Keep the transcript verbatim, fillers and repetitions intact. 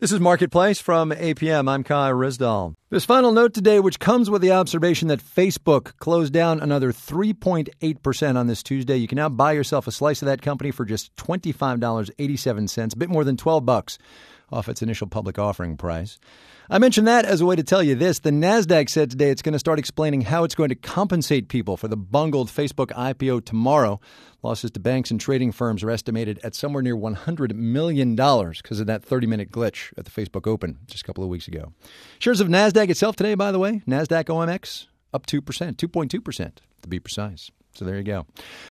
This is Marketplace from A P M. I'm Kai Rizdal. This final note today, which comes with the observation that Facebook closed down another three point eight percent on this Tuesday. You can now buy yourself a slice of that company for just twenty-five dollars and eighty-seven cents, a bit more than twelve bucks off its initial public offering price. I mentioned that as a way to tell you this. The NASDAQ said today it's going to start explaining how it's going to compensate people for the bungled Facebook I P O tomorrow. Losses to banks and trading firms are estimated at somewhere near one hundred million dollars because of that thirty-minute glitch at the Facebook Open just a couple of weeks ago. Shares of NASDAQ itself today, by the way, NASDAQ O M X, up two percent, two point two percent to be precise. So there you go.